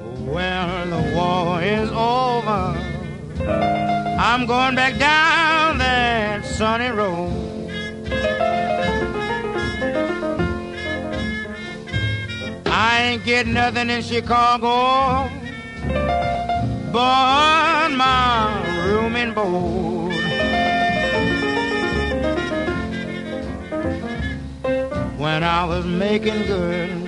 Well, the war is over. I'm going back down that sunny road. I ain't getting nothing in Chicago but my room and board. When I was making good